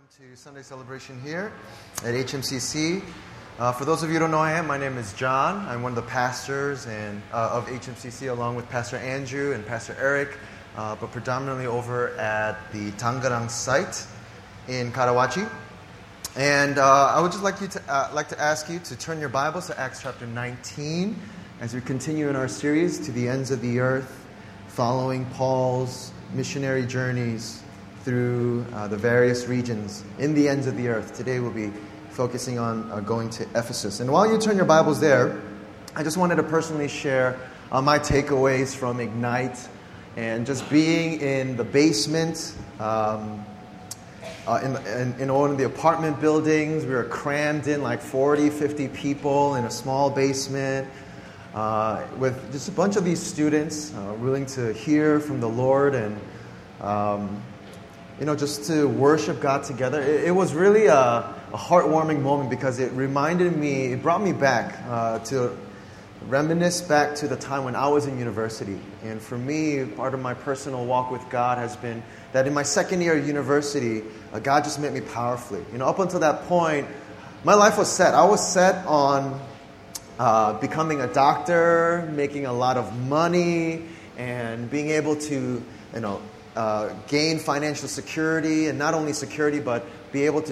Welcome to Sunday celebration here at HMCC. For those of you who don't know who I am, my name is John. I'm one of the pastors of HMCC along with Pastor Andrew and Pastor Eric, but predominantly over at the Tangerang site in Karawaci. And I would just like to ask you to turn your Bibles to Acts chapter 19 as we continue in our series to the ends of the earth, following Paul's missionary journeys through the various regions in the ends of the earth. Today we'll be focusing on going to Ephesus. And while you turn your Bibles there, I just wanted to personally share my takeaways from Ignite and just being in the basement, in one of the apartment buildings. We were crammed in like 40, 50 people in a small basement with just a bunch of these students willing to hear from the Lord and just to worship God together. It was really a heartwarming moment because it brought me back to reminisce back to the time when I was in university. And for me, part of my personal walk with God has been that in my second year of university, God just met me powerfully. Up until that point, my life was set. I was set on becoming a doctor, making a lot of money, and being able to, gain financial security, and not only security, but be able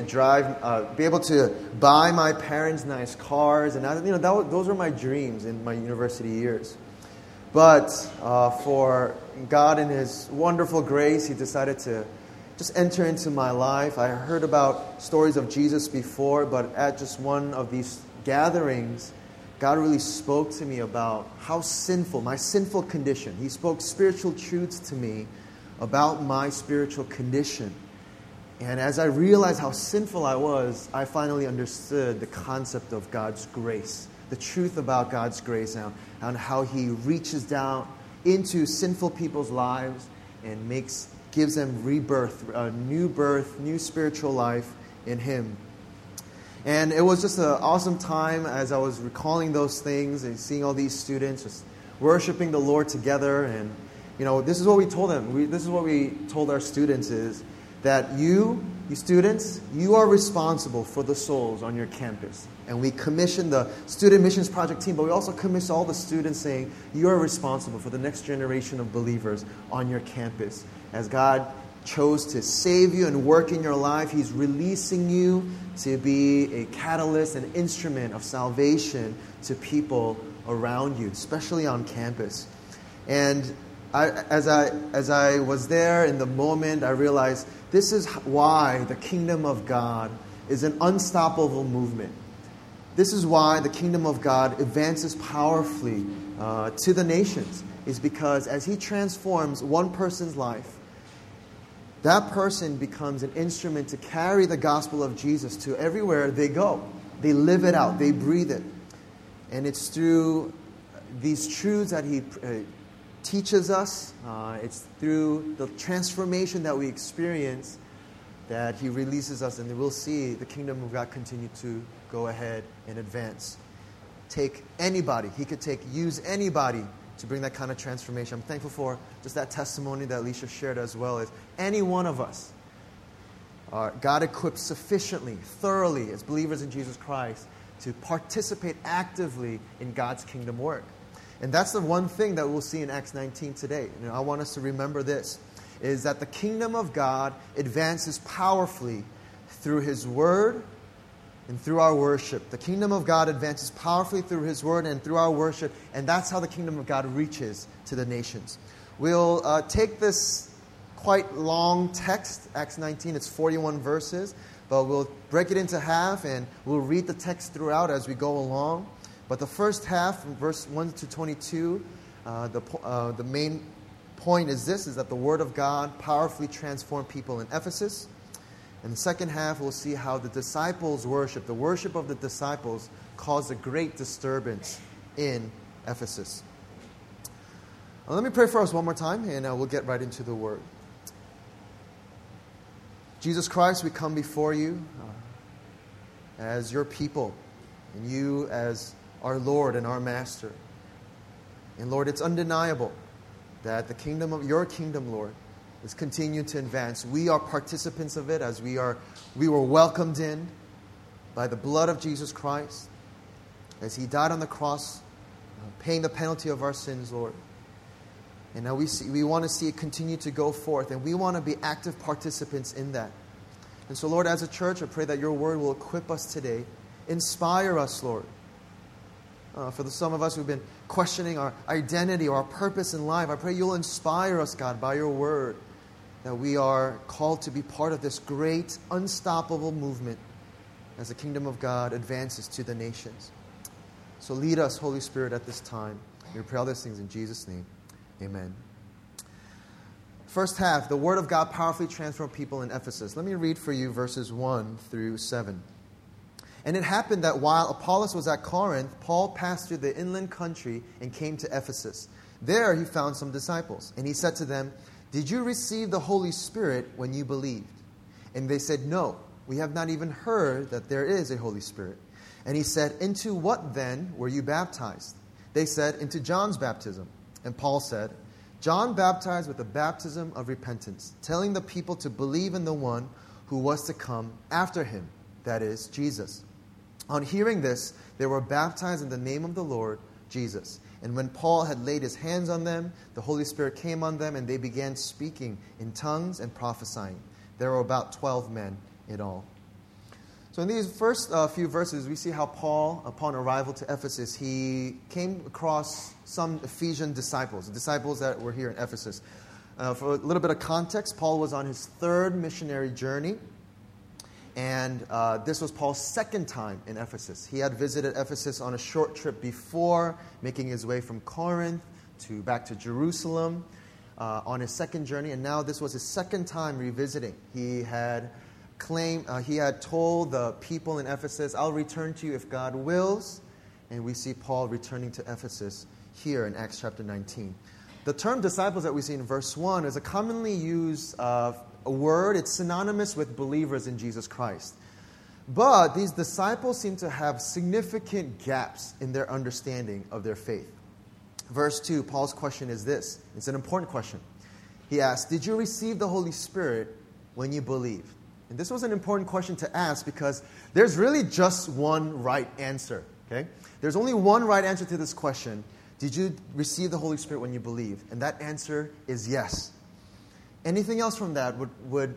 to buy my parents nice cars, and those were my dreams in my university years. But for God in His wonderful grace, He decided to just enter into my life. I heard about stories of Jesus before, but at just one of these gatherings, God really spoke to me about my sinful condition. He spoke spiritual truths to me about my spiritual condition. And as I realized how sinful I was, I finally understood the concept of God's grace, the truth about God's grace, and how He reaches down into sinful people's lives and gives them rebirth, a new birth, new spiritual life in Him. And it was just an awesome time as I was recalling those things and seeing all these students just worshiping the Lord together. And this is what we told them. This is what we told our students is that you students, you are responsible for the souls on your campus. And we commissioned the Student Missions Project team, but we also commissioned all the students saying, you are responsible for the next generation of believers on your campus. As God chose to save you and work in your life, He's releasing you to be a catalyst, an instrument of salvation to people around you, especially on campus. And as I was there in the moment, I realized this is why the kingdom of God is an unstoppable movement. This is why the kingdom of God advances powerfully to the nations, is because as He transforms one person's life, that person becomes an instrument to carry the gospel of Jesus to everywhere they go. They live it out. They breathe it. And it's through these truths that He teaches us. It's through the transformation that we experience that He releases us, and we'll see the kingdom of God continue to go ahead and advance. Take anybody. He could use anybody to bring that kind of transformation. I'm thankful for just that testimony that Alicia shared, as well as any one of us. God equips sufficiently, thoroughly, as believers in Jesus Christ, to participate actively in God's kingdom work. And that's the one thing that we'll see in Acts 19 today. I want us to remember this, is that the kingdom of God advances powerfully through His Word and through our worship. The kingdom of God advances powerfully through His Word and through our worship, and that's how the kingdom of God reaches to the nations. We'll take this quite long text, Acts 19, it's 41 verses, but we'll break it into half and we'll read the text throughout as we go along. But the first half, from verse 1 to 22, the main point is that the Word of God powerfully transformed people in Ephesus. In the second half, we'll see how the disciples' worship, the worship of the disciples, caused a great disturbance in Ephesus. Now, let me pray for us one more time, and we'll get right into the Word. Jesus Christ, we come before You as Your people, and You as our Lord and our Master. And Lord, it's undeniable that the kingdom of Your kingdom, Lord, is continuing to advance. We are participants of it as we were welcomed in by the blood of Jesus Christ as He died on the cross, paying the penalty of our sins, Lord. And now we want to see it continue to go forth, and we want to be active participants in that. And so, Lord, as a church, I pray that Your Word will equip us today. Inspire us, Lord. For some of us who've been questioning our identity or our purpose in life, I pray You'll inspire us, God, by Your Word, that we are called to be part of this great, unstoppable movement as the kingdom of God advances to the nations. So lead us, Holy Spirit, at this time. We pray all these things in Jesus' name. Amen. First half, the Word of God powerfully transformed people in Ephesus. Let me read for you verses 1 through 7. And it happened that while Apollos was at Corinth, Paul passed through the inland country and came to Ephesus. There he found some disciples, and he said to them, "Did you receive the Holy Spirit when you believed?" And they said, "No, we have not even heard that there is a Holy Spirit." And he said, "Into what then were you baptized?" They said, "Into John's baptism." And Paul said, "John baptized with the baptism of repentance, telling the people to believe in the one who was to come after him, that is, Jesus." On hearing this, they were baptized in the name of the Lord Jesus. And when Paul had laid his hands on them, the Holy Spirit came on them, and they began speaking in tongues and prophesying. There were about 12 men in all. So in these first few verses, we see how Paul, upon arrival to Ephesus, he came across some Ephesian disciples, the disciples that were here in Ephesus. For a little bit of context, Paul was on his third missionary journey, and this was Paul's second time in Ephesus. He had visited Ephesus on a short trip before, making his way from Corinth back to Jerusalem on his second journey, and now this was his second time revisiting. He had told the people in Ephesus, "I'll return to you if God wills." And we see Paul returning to Ephesus here in Acts chapter 19. The term disciples that we see in verse 1 is a commonly used a word. It's synonymous with believers in Jesus Christ. But these disciples seem to have significant gaps in their understanding of their faith. Verse 2, Paul's question is this. It's an important question. He asks, "Did you receive the Holy Spirit when you believed?" And this was an important question to ask because there's really just one right answer. Okay? There's only one right answer to this question. Did you receive the Holy Spirit when you believe? And that answer is yes. Anything else from that would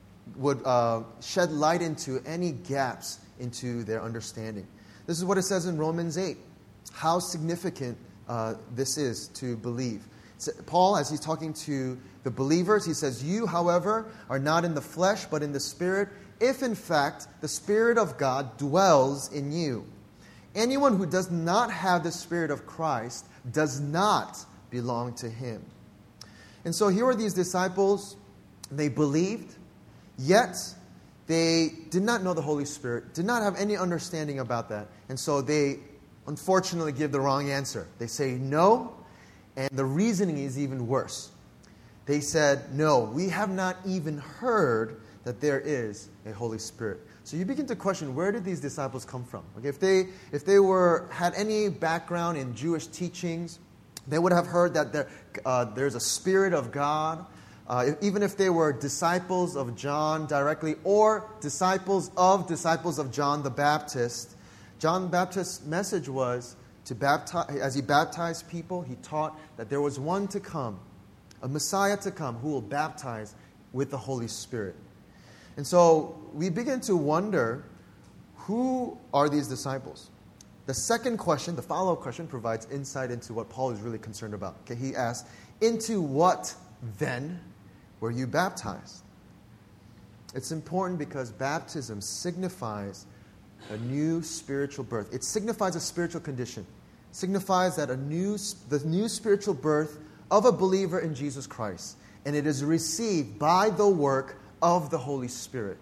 shed light into any gaps into their understanding. This is what it says in Romans 8, how significant this is to believe. Paul, as he's talking to the believers, he says, "You, however, are not in the flesh, but in the Spirit, if in fact the Spirit of God dwells in you. Anyone who does not have the Spirit of Christ does not belong to him." And so here are these disciples. They believed, yet they did not know the Holy Spirit, did not have any understanding about that. And so they unfortunately give the wrong answer. They say no, and the reasoning is even worse. They said, "No, we have not even heard that there is a Holy Spirit." So you begin to question, where did these disciples come from? Okay, if they had any background in Jewish teachings, they would have heard that there's a Spirit of God. Even if they were disciples of John directly or disciples of John the Baptist, John the Baptist's message was to baptize. As he baptized people, he taught that there was one to come, a Messiah to come, who will baptize with the Holy Spirit. And so we begin to wonder, who are these disciples? The second question, the follow-up question, provides insight into what Paul is really concerned about. Okay, he asks, "Into what then were you baptized?" It's important because baptism signifies a new spiritual birth. It signifies a spiritual condition. It signifies that the new spiritual birth of a believer in Jesus Christ. And it is received by the work of the Holy Spirit.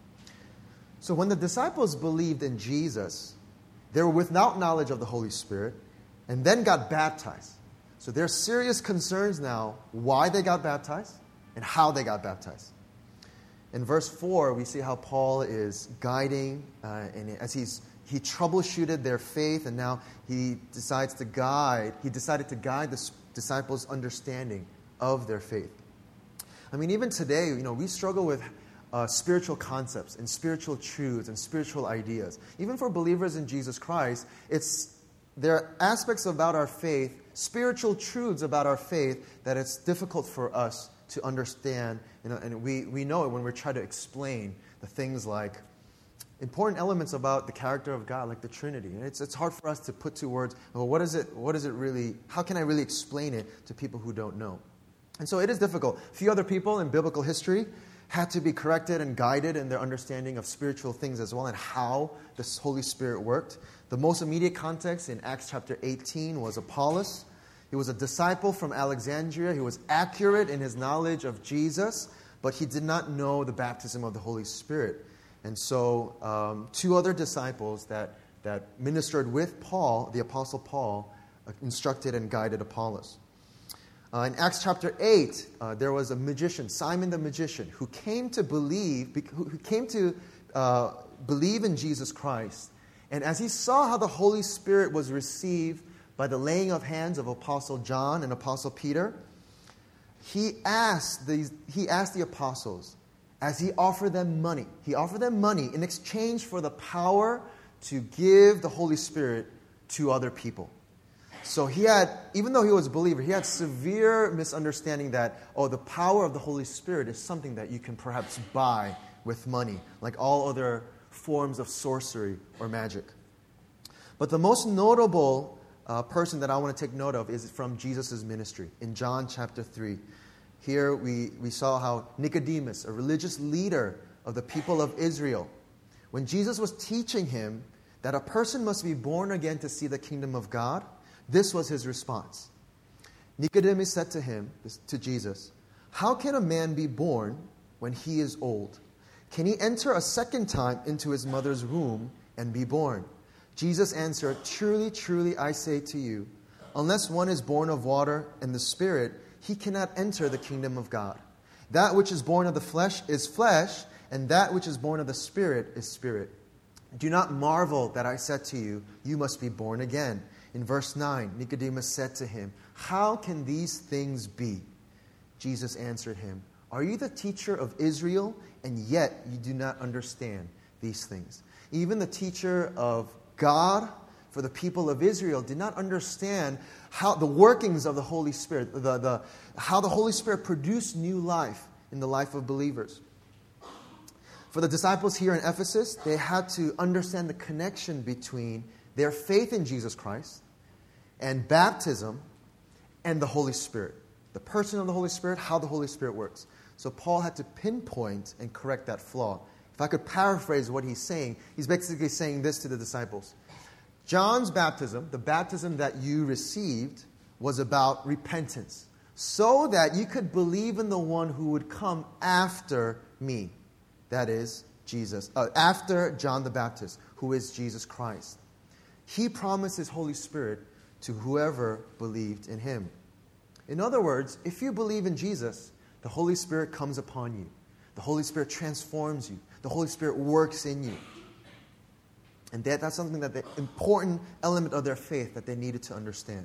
So when the disciples believed in Jesus, they were without knowledge of the Holy Spirit and then got baptized. So there are serious concerns now why they got baptized and how they got baptized. In verse 4, we see how Paul is guiding, and as he troubleshooted their faith, and now he decided to guide the disciples' understanding of their faith. I mean, even today, we struggle with spiritual concepts and spiritual truths and spiritual ideas. Even for believers in Jesus Christ, there are aspects about our faith, spiritual truths about our faith, that it's difficult for us to understand. And we know it when we try to explain the things like important elements about the character of God, like the Trinity. And it's hard for us to put to words, well, what is it really, how can I really explain it to people who don't know? And so it is difficult. A few other people in biblical history had to be corrected and guided in their understanding of spiritual things as well, and how the Holy Spirit worked. The most immediate context in Acts chapter 18 was Apollos. He was a disciple from Alexandria. He was accurate in his knowledge of Jesus, but he did not know the baptism of the Holy Spirit. And so two other disciples that ministered with Paul, the Apostle Paul, instructed and guided Apollos. In Acts chapter 8, there was a magician, Simon the magician, who came to believe in Jesus Christ. And as he saw how the Holy Spirit was received by the laying of hands of Apostle John and Apostle Peter, he asked the apostles, as he offered them money in exchange for the power to give the Holy Spirit to other people. So even though he was a believer, he had severe misunderstanding that, the power of the Holy Spirit is something that you can perhaps buy with money, like all other forms of sorcery or magic. But the most notable person that I want to take note of is from Jesus' ministry in John chapter 3. Here we saw how Nicodemus, a religious leader of the people of Israel, when Jesus was teaching him that a person must be born again to see the kingdom of God, this was his response. Nicodemus said to Jesus, "How can a man be born when he is old? Can he enter a second time into his mother's womb and be born?" Jesus answered, "Truly, truly, I say to you, unless one is born of water and the Spirit, he cannot enter the kingdom of God. That which is born of the flesh is flesh, and that which is born of the Spirit is spirit. Do not marvel that I said to you, you must be born again." In verse 9, Nicodemus said to him, "How can these things be?" Jesus answered him, "Are you the teacher of Israel, and yet you do not understand these things?" Even the teacher of God for the people of Israel did not understand how the workings of the Holy Spirit, how the Holy Spirit produced new life in the life of believers. For the disciples here in Ephesus, they had to understand the connection between their faith in Jesus Christ and baptism and the Holy Spirit. The person of the Holy Spirit, how the Holy Spirit works. So Paul had to pinpoint and correct that flaw. If I could paraphrase what he's saying, he's basically saying this to the disciples. John's baptism, the baptism that you received, was about repentance, so that you could believe in the one who would come after me. That is, Jesus. After John the Baptist, who is Jesus Christ. He promised His Holy Spirit to whoever believed in Him. In other words, if you believe in Jesus, the Holy Spirit comes upon you. The Holy Spirit transforms you. The Holy Spirit works in you. And that's something that the important element of their faith that they needed to understand.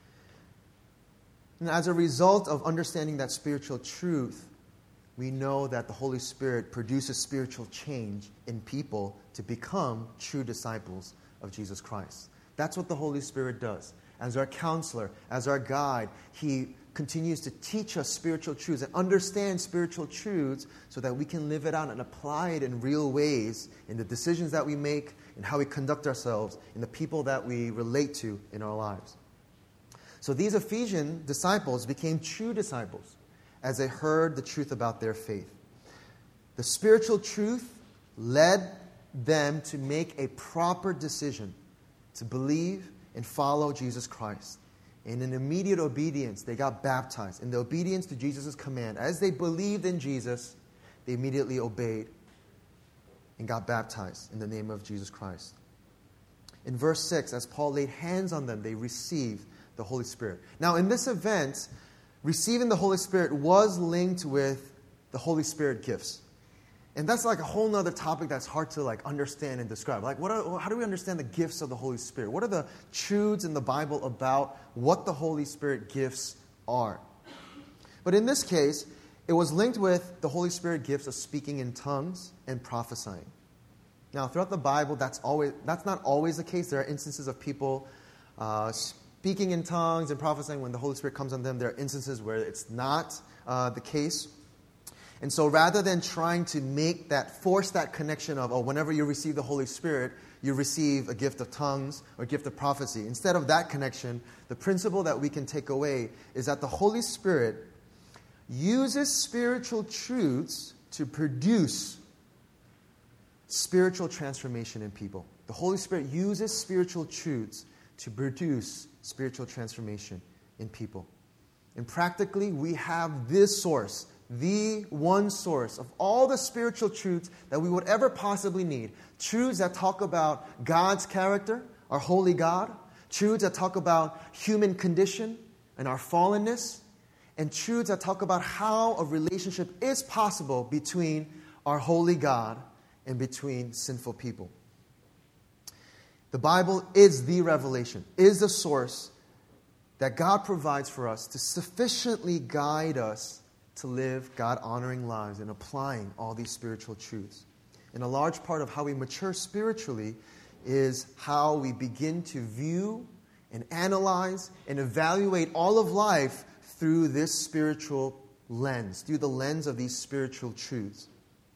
And as a result of understanding that spiritual truth, we know that the Holy Spirit produces spiritual change in people to become true disciples of Jesus Christ. That's what the Holy Spirit does. As our counselor, as our guide, He continues to teach us spiritual truths and understand spiritual truths so that we can live it out and apply it in real ways in the decisions that we make, in how we conduct ourselves, in the people that we relate to in our lives. So these Ephesian disciples became true disciples as they heard the truth about their faith. The spiritual truth led them to make a proper decision to believe and follow Jesus Christ. And in immediate obedience, they got baptized. In the obedience to Jesus' command, as they believed in Jesus, they immediately obeyed and got baptized in the name of Jesus Christ. In verse 6, as Paul laid hands on them, they received the Holy Spirit. Now, in this event, receiving the Holy Spirit was linked with the Holy Spirit gifts. And that's like a whole other topic that's hard to understand and describe. How do we understand the gifts of the Holy Spirit? What are the truths in the Bible about what the Holy Spirit gifts are? But in this case, it was linked with the Holy Spirit gifts of speaking in tongues and prophesying. Now, throughout the Bible, that's not always the case. There are instances of people speaking in tongues and prophesying when the Holy Spirit comes on them. There are instances where it's not the case. And so rather than trying to force that connection of, whenever you receive the Holy Spirit, you receive a gift of tongues or a gift of prophecy. Instead of that connection, the principle that we can take away is that the Holy Spirit uses spiritual truths to produce spiritual transformation in people. The Holy Spirit uses spiritual truths to produce spiritual transformation in people. And practically, we have this source, the one source of all the spiritual truths that we would ever possibly need. Truths that talk about God's character, our holy God. Truths that talk about human condition and our fallenness. And truths that talk about how a relationship is possible between our holy God and between sinful people. The Bible is the revelation, is the source that God provides for us to sufficiently guide us to live God-honoring lives and applying all these spiritual truths. And a large part of how we mature spiritually is how we begin to view and analyze and evaluate all of life through this spiritual lens, through the lens of these spiritual truths.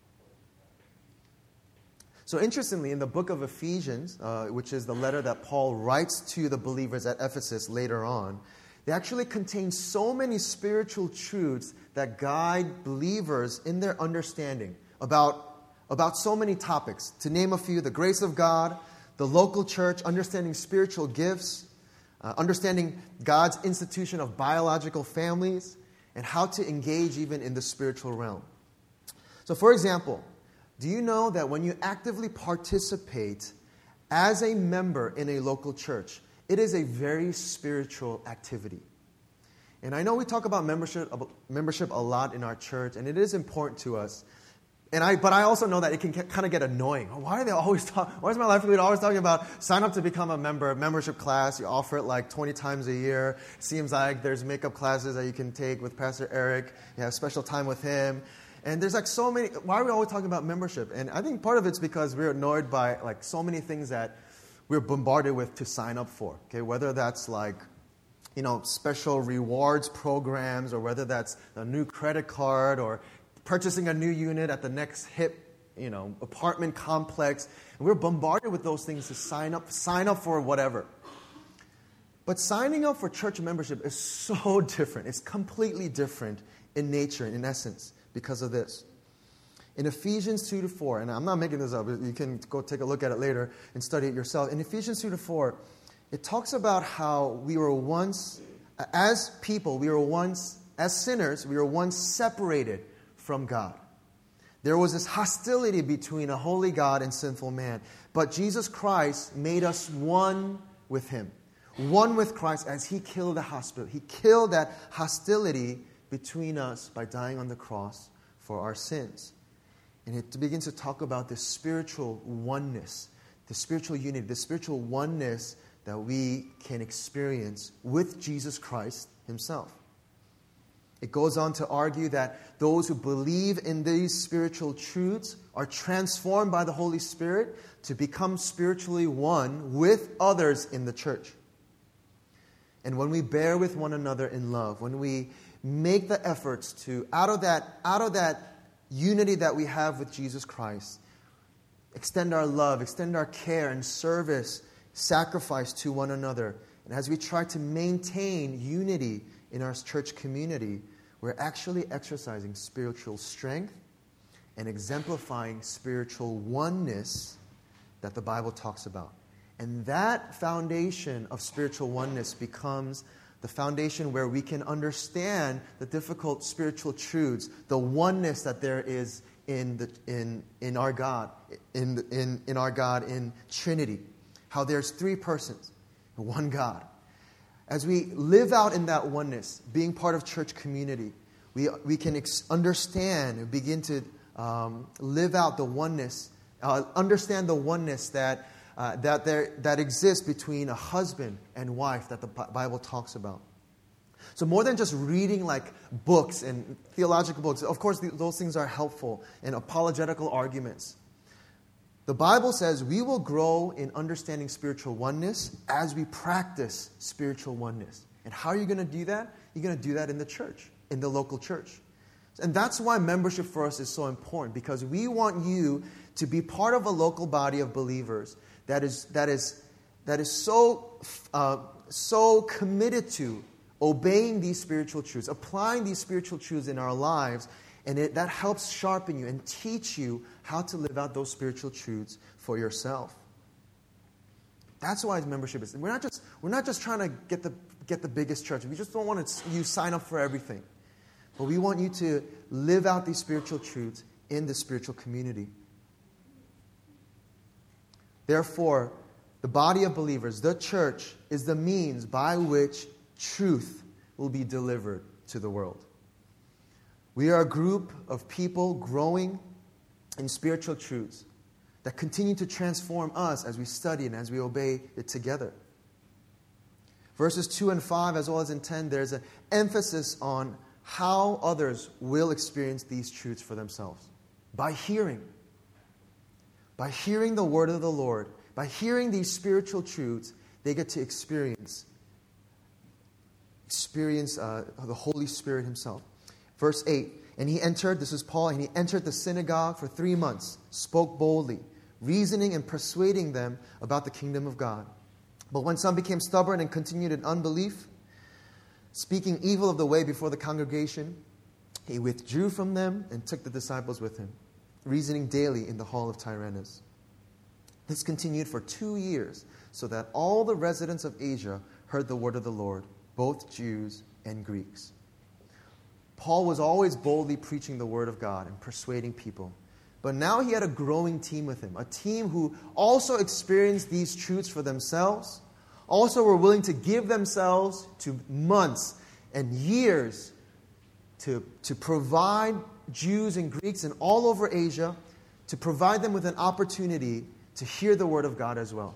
So interestingly, in the book of Ephesians, which is the letter that Paul writes to the believers at Ephesus later on, they actually contain so many spiritual truths that guide believers in their understanding about so many topics. To name a few, the grace of God, the local church, understanding spiritual gifts, understanding God's institution of biological families, and how to engage even in the spiritual realm. So for example, do you know that when you actively participate as a member in a local church, it is a very spiritual activity? And I know we talk about membership a lot in our church, and it is important to us. But I also know that it can kind of get annoying. Why is my life leader always talking about sign up to become a member, membership class? You offer it like 20 times a year. It seems like there's makeup classes that you can take with Pastor Eric. You have special time with him. And there's like so many, why are we always talking about membership? And I think part of it's because we're annoyed by like so many things that we're bombarded with to sign up for. Okay, whether that's like, special rewards programs, or whether that's a new credit card, or purchasing a new unit at the next hip, apartment complex. And we're bombarded with those things to sign up for whatever. But signing up for church membership is so different. It's completely different in nature and in essence because of this. In Ephesians 2-4, and I'm not making this up, you can go take a look at it later and study it yourself. In Ephesians 2-4, it talks about how we were once, as people, as sinners, we were once separated from God. There was this hostility between a holy God and sinful man. But Jesus Christ made us one with Him. One with Christ as He killed that hostility between us by dying on the cross for our sins. And it begins to talk about this spiritual oneness, the spiritual unity, the spiritual oneness that we can experience with Jesus Christ Himself. It goes on to argue that those who believe in these spiritual truths are transformed by the Holy Spirit to become spiritually one with others in the church. And when we bear with one another in love, when we make the efforts to, out of that unity that we have with Jesus Christ, extend our love, extend our care and service, sacrifice to one another. And as we try to maintain unity in our church community, we're actually exercising spiritual strength and exemplifying spiritual oneness that the Bible talks about. And that foundation of spiritual oneness becomes the foundation where we can understand the difficult spiritual truths, the oneness that there is in our God, in our God in Trinity. How there's three persons, one God. As we live out in that oneness, being part of church community, we can understand and begin to live out the oneness, understand the oneness that exists between a husband and wife that the Bible talks about. So more than just reading like books and theological books, of course those things are helpful, and apologetical arguments. The Bible says we will grow in understanding spiritual oneness as we practice spiritual oneness. And how are you going to do that? You're going to do that in the church, in the local church. And that's why membership for us is so important, because we want you to be part of a local body of believers that is so committed to obeying these spiritual truths, applying these spiritual truths in our lives, and that helps sharpen you and teach you how to live out those spiritual truths for yourself. That's why membership is. We're not just trying to get the biggest church. We just don't want you sign up for everything. But we want you to live out these spiritual truths in the spiritual community. Therefore, the body of believers, the church, is the means by which truth will be delivered to the world. We are a group of people growing in spiritual truths that continue to transform us as we study and as we obey it together. Verses 2 and 5, as well as in 10, there's an emphasis on how others will experience these truths for themselves. By hearing. By hearing the word of the Lord, by hearing these spiritual truths, they get to experience the Holy Spirit himself. Verse 8, and he entered, this is Paul, and he entered the synagogue for 3 months, spoke boldly, reasoning and persuading them about the kingdom of God. But when some became stubborn and continued in unbelief, speaking evil of the way before the congregation, he withdrew from them and took the disciples with him, reasoning daily in the hall of Tyrannus. This continued for 2 years, so that all the residents of Asia heard the word of the Lord, both Jews and Greeks. Paul was always boldly preaching the word of God and persuading people. But now he had a growing team with him, a team who also experienced these truths for themselves, also were willing to give themselves to months and years to provide Jews and Greeks and all over Asia, to provide them with an opportunity to hear the word of God as well.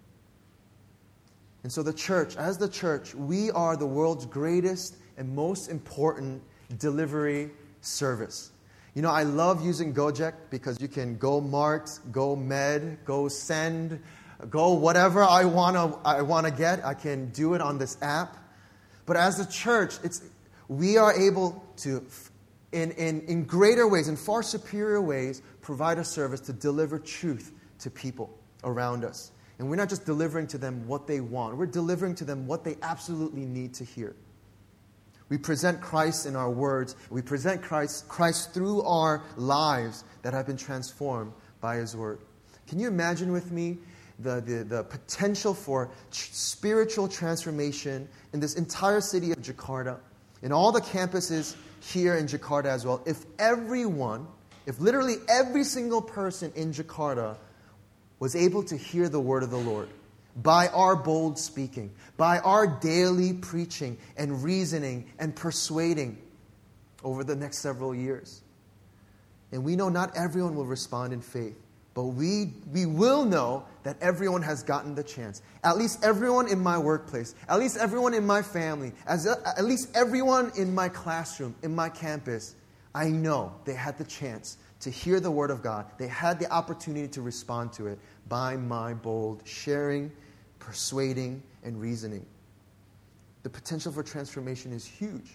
And so the church, as the church, we are the world's greatest and most important delivery service. You know, I love using Gojek because you can go Mart, go Med, go Send, go whatever I want to get. I can do it on this app. But as a church, we are able to, in greater ways, in far superior ways, provide a service to deliver truth to people around us. And we're not just delivering to them what they want. We're delivering to them what they absolutely need to hear. We present Christ in our words. We present Christ through our lives that have been transformed by His Word. Can you imagine with me the potential for spiritual transformation in this entire city of Jakarta, in all the campuses here in Jakarta as well, if literally every single person in Jakarta was able to hear the word of the Lord by our bold speaking, by our daily preaching and reasoning and persuading over the next several years. And we know not everyone will respond in faith, but we will know that everyone has gotten the chance. At least everyone in my workplace, at least everyone in my family, at least everyone in my classroom, in my campus, I know they had the chance to hear the Word of God. They had the opportunity to respond to it by my bold sharing, persuading, and reasoning. The potential for transformation is huge.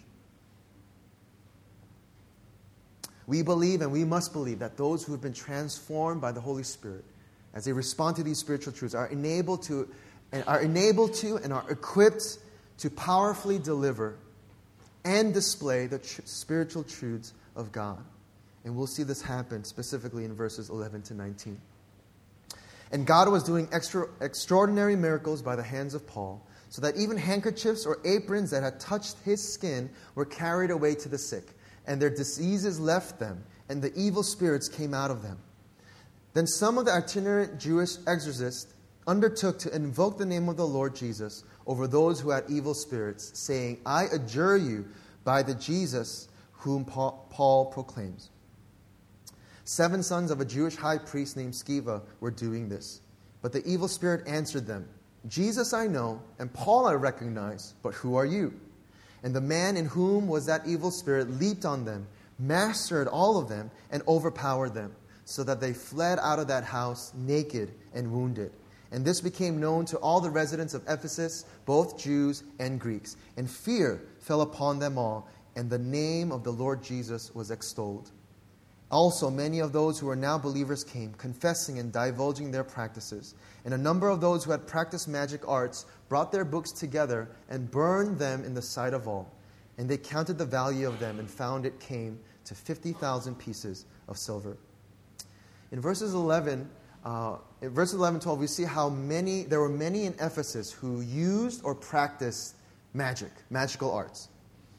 We believe and we must believe that those who have been transformed by the Holy Spirit, as they respond to these spiritual truths, are enabled to and are equipped to powerfully deliver and display the spiritual truths of God. And we'll see this happen specifically in verses 11 to 19. And God was doing extraordinary miracles by the hands of Paul, so that even handkerchiefs or aprons that had touched his skin were carried away to the sick, and their diseases left them, and the evil spirits came out of them. Then some of the itinerant Jewish exorcists undertook to invoke the name of the Lord Jesus over those who had evil spirits, saying, I adjure you by the Jesus whom Paul proclaims. 7 sons of a Jewish high priest named Sceva were doing this. But the evil spirit answered them, Jesus I know, and Paul I recognize, but who are you? And the man in whom was that evil spirit leaped on them, mastered all of them, and overpowered them, so that they fled out of that house naked and wounded. And this became known to all the residents of Ephesus, both Jews and Greeks. And fear fell upon them all, and the name of the Lord Jesus was extolled. Also, many of those who were now believers came, confessing and divulging their practices. And a number of those who had practiced magic arts brought their books together and burned them in the sight of all. And they counted the value of them and found it came to 50,000 pieces of silver. In verses 11, 12, we see how there were many in Ephesus who used or practiced magical arts.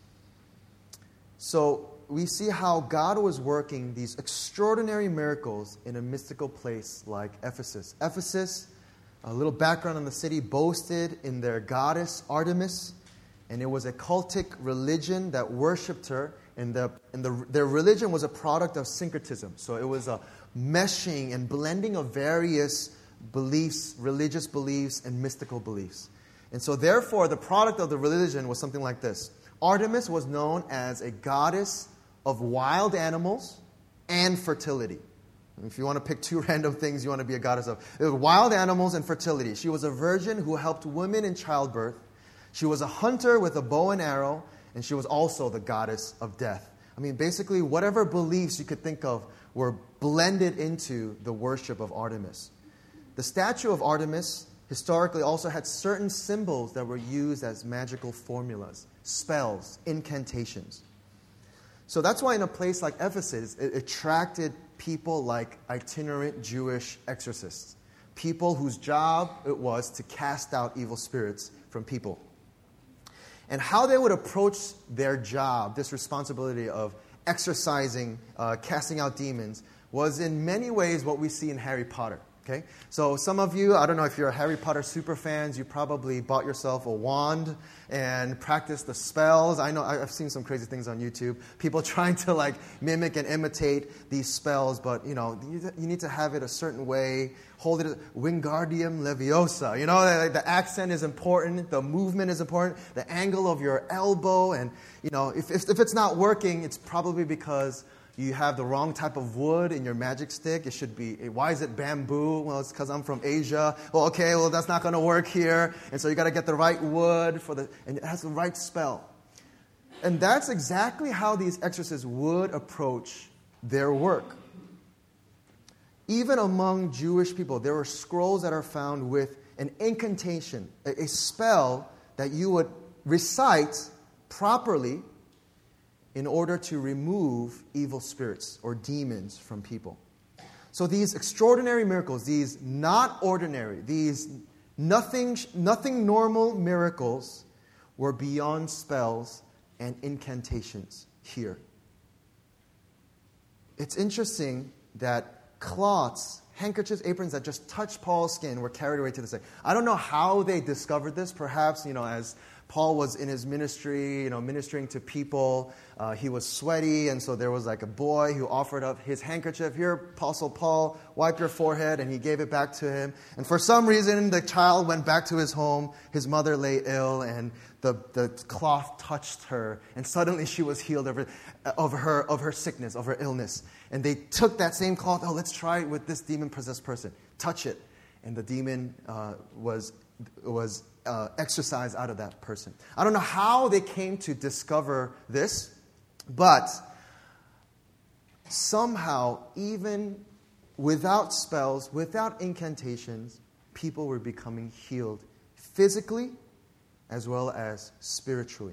So we see how God was working these extraordinary miracles in a mystical place like Ephesus. Ephesus, a little background on the city, boasted in their goddess Artemis, and it was a cultic religion that worshipped her, and their religion was a product of syncretism. So it was a meshing and blending of various beliefs, religious beliefs, and mystical beliefs. And so therefore, the product of the religion was something like this. Artemis was known as a goddess of wild animals and fertility. If you want to pick two random things you want to be a goddess of, it was wild animals and fertility. She was a virgin who helped women in childbirth. She was a hunter with a bow and arrow, and she was also the goddess of death. I mean, basically, whatever beliefs you could think of were blended into the worship of Artemis. The statue of Artemis historically also had certain symbols that were used as magical formulas, spells, incantations. So that's why in a place like Ephesus, it attracted people like itinerant Jewish exorcists, people whose job it was to cast out evil spirits from people. And how they would approach their job, this responsibility of exorcising, casting out demons, was in many ways what we see in Harry Potter. Okay? So some of you, I don't know if you're Harry Potter super fans, you probably bought yourself a wand and practiced the spells. I know I've seen some crazy things on YouTube. People trying to mimic and imitate these spells, but you need to have it a certain way. Hold it Wingardium Leviosa. The accent is important, the movement is important, the angle of your elbow, and if it's not working, it's probably because you have the wrong type of wood in your magic stick. It should be, why is it bamboo? Well, it's because I'm from Asia. Well, that's not going to work here. And so you got to get the right wood and it has the right spell. And that's exactly how these exorcists would approach their work. Even among Jewish people, there were scrolls that are found with an incantation, a spell that you would recite properly in order to remove evil spirits or demons from people. So these extraordinary miracles, these not ordinary, these nothing normal miracles were beyond spells and incantations here. It's interesting that cloths, handkerchiefs, aprons that just touched Paul's skin were carried away to the side. I don't know how they discovered this. Perhaps, as Paul was in his ministry, ministering to people, he was sweaty, and so there was a boy who offered up his handkerchief. Here, Apostle Paul, wipe your forehead, and he gave it back to him. And for some reason, the child went back to his home. His mother lay ill, and the cloth touched her, and suddenly she was healed of her sickness, of her illness. And they took that same cloth. Let's try it with this demon-possessed person. Touch it, and the demon was exorcised out of that person. I don't know how they came to discover this, but somehow, even without spells, without incantations, people were becoming healed physically as well as spiritually.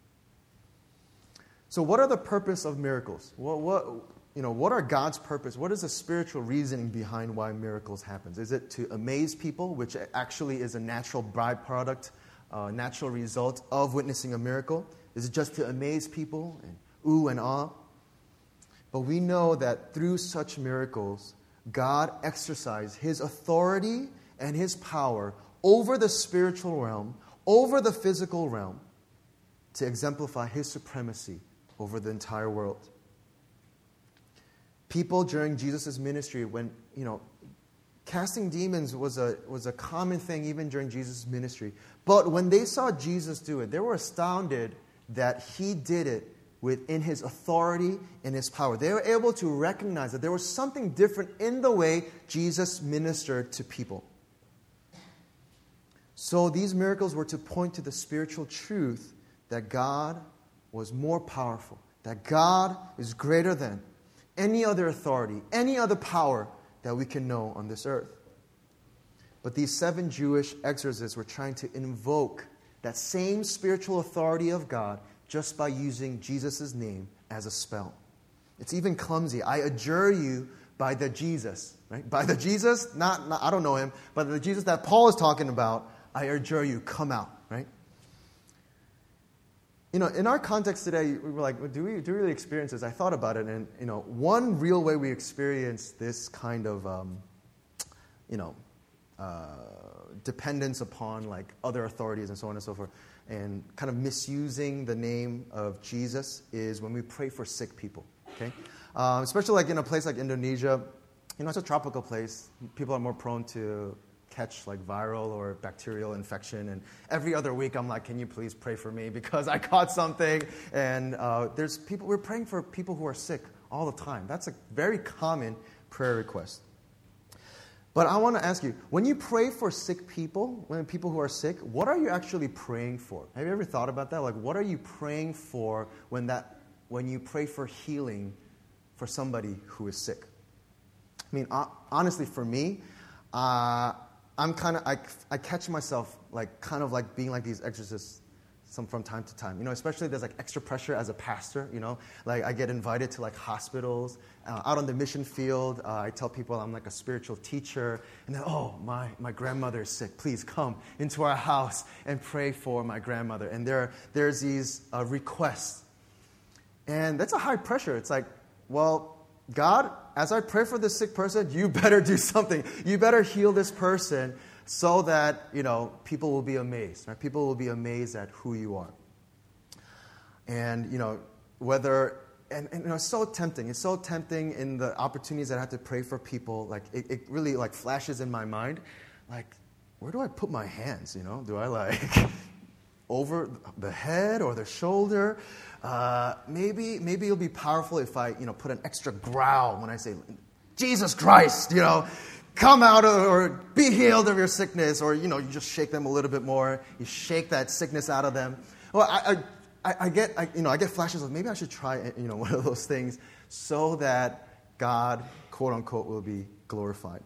So what are the purpose of miracles? What are God's purpose? What is the spiritual reasoning behind why miracles happen? Is it to amaze people, which actually is a natural byproduct, natural result of witnessing a miracle? Is it just to amaze people and ooh and ah? But we know that through such miracles, God exercised His authority and His power over the spiritual realm, over the physical realm, to exemplify His supremacy over the entire world. People during Jesus' ministry, when, casting demons was a common thing even during Jesus' ministry. But when they saw Jesus do it, they were astounded that he did it within his authority and his power. They were able to recognize that there was something different in the way Jesus ministered to people. So these miracles were to point to the spiritual truth that God was more powerful, that God is greater than any other authority, any other power that we can know on this earth. But these 7 Jewish exorcists were trying to invoke that same spiritual authority of God just by using Jesus' name as a spell. It's even clumsy. I adjure you by the Jesus, right? By the Jesus, not I don't know him, but the Jesus that Paul is talking about, I adjure you, come out, right? You know, in our context today, we were like, do we really experience this? I thought about it, and, you know, one real way we experience this kind of, dependence upon, like, other authorities and so on and so forth, and kind of misusing the name of Jesus is when we pray for sick people, okay? Especially, like, in a place like Indonesia, you know, it's a tropical place. People are more prone to catch like viral or bacterial infection, and every other week I'm like, can you please pray for me because I caught something? And we're praying for people who are sick all the time. That's a very common prayer request. But I want to ask you, when you pray for sick people, when people who are sick, what are you actually praying for? Have you ever thought about that? Like, what are you praying for when you pray for healing for somebody who is sick? I mean, honestly, for me, I catch myself like being like these exorcists from time to time. You know, especially there's like extra pressure as a pastor, you know. Like I get invited to like hospitals, out on the mission field. I tell people I'm like a spiritual teacher. And then, oh, my grandmother is sick. Please come into our house and pray for my grandmother. And there's these requests. And that's a high pressure. It's like, well, God, as I pray for this sick person, you better do something. You better heal this person so that, you know, people will be amazed. Right? People will be amazed at who you are. And, you know, and you know, it's so tempting. It's so tempting in the opportunities that I have to pray for people. Like, it really, like, flashes in my mind. Like, where do I put my hands, you know? Do I, like, over the head or the shoulder? Maybe it'll be powerful if I, you know, put an extra growl when I say, Jesus Christ, you know, come out or be healed of your sickness. Or, you know, you just shake them a little bit more. You shake that sickness out of them. Well, I get flashes of maybe I should try, you know, one of those things so that God, quote unquote, will be glorified.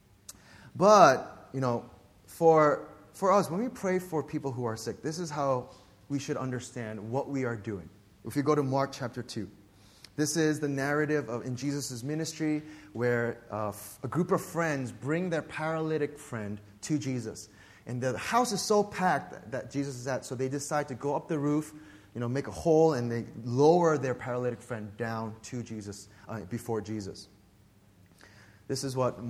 But, you know, for us, when we pray for people who are sick, this is how we should understand what we are doing. If you go to Mark chapter 2, this is the narrative in Jesus' ministry where a group of friends bring their paralytic friend to Jesus. And the house is so packed that Jesus is at, so they decide to go up the roof, you know, make a hole, and they lower their paralytic friend down to Jesus, before Jesus. This is what